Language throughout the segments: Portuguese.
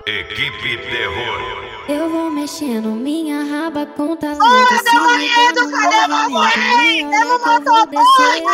Equipe Terror. Eu vou mexendo minha raba com talento. Se liga no movimento, me olha que eu vou descer.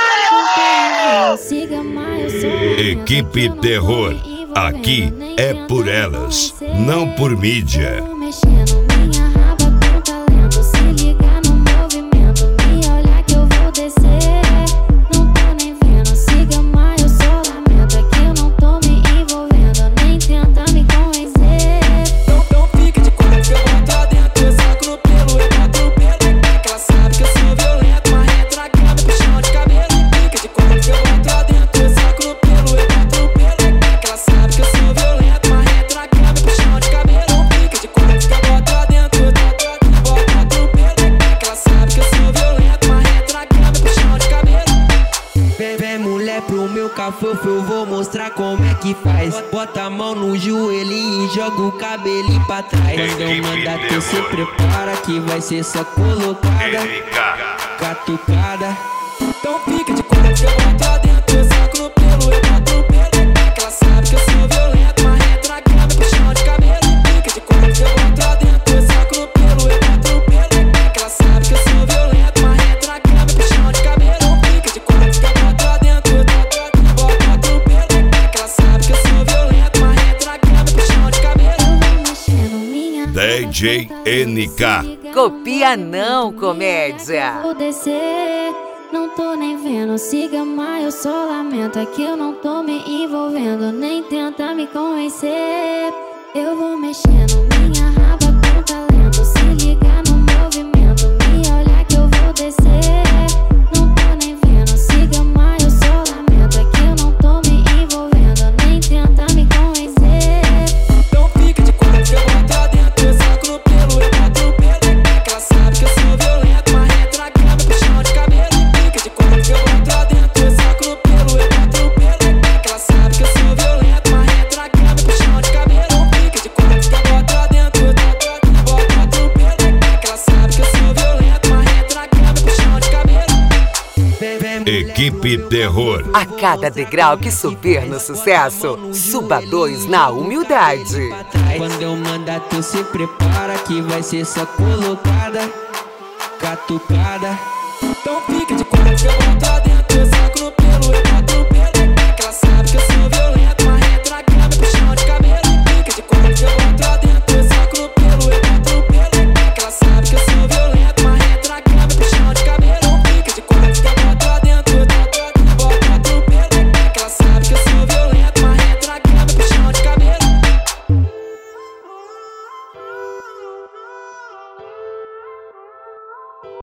Siga mais, eu sou Equipe Terror. Aqui é por elas, não por mídia. Eu vou mexendo minha raba com talento. Se liga no movimento, me olha que eu vou descer. Não tô nem vendo, siga mais, eu só lamento. É que eu não tô me envolvendo, nem tenta me convencer. Não fica de quatro que eu boto lá dentro. Eu saco no pelo, eu boto no pelo. Que ela sabe que eu sou violento, mas entra na cama e puxão de cabelo. Fica de quatro que eu boto lá dentro. Eu saco no pelo, eu boto no pelo. Que ela sabe que eu sou violento, mas entra na cama e puxão de cabelo. Fica de quatro que eu boto lá dentro. Boto no pelo. Que ela sabe que eu sou violento, mas entra na cama e puxão de cabelo. Vem mulher pro meu cafofo, eu vou mostrar como é que faz. Bota a mão no joelhinho e joga o cabelinho pra trás. Quando eu mandar tu se prepara que vai ser só colocada, catucada. Então fica de quatro que eu boto lá dentro. Eu saco no pelo, eu boto no pelo. Que ela sabe que eu sou violento, mas entra na cama e puxão de cabelo. Fica de quatro que eu boto lá dentro. Eu saco no pelo, eu boto no pelo. Que ela sabe que eu sou violento, mas entra na cama e puxão de cabelo. Fica de quatro que eu boto lá dentro. Boto no pelo. Que ela sabe que eu sou violento, mas entra na cama e puxão de cabelo. Eu vou mexendo minha raba DJ com talento. NK. Copia não, comédia. Vou descer, não tô nem vendo, siga mais, eu só lamento. É que eu não tô me envolvendo, nem tenta me convencer. Eu vou mexendo minha raba com talento. Se liga no movimento, me olha que eu vou descer. Não tô nem vendo, siga mais, eu só lamento. É que eu não tô me envolvendo, nem tenta me convencer. Então fica de quatro que eu boto lá dentro. Eu saco no pelo, eu boto no pelo. Que ela sabe que eu sou violento, mas entra na cama e puxão de cabelo. Fica de quatro que eu boto lá dentro. Eu saco no pelo, eu boto no pelo. Que ela sabe que eu sou violento, mas entra na cama e puxão de cabelo. Fica de quatro que eu boto lá dentro. Boto no pelo. Que ela sabe que eu sou violento, mas entra na cama e puxão de cabelo. Equipe Terror. A cada degrau que subir no sucesso, suba 2 na humildade. Quando eu mandar tu se prepara que vai ser só colocada, catucada. Então fica de quatro que eu boto lá dentro.